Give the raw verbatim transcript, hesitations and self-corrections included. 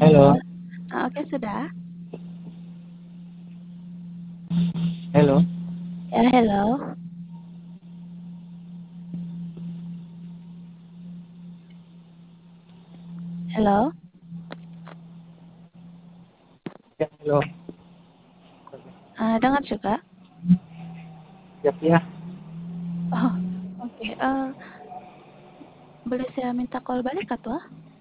Halo, Halo, ah, oke sudah. halo. Ya, hello. Hello. Ya, halo. Ah, dengar juga? Siap ya. Oh, oke. Eh, boleh saya minta call balik atau?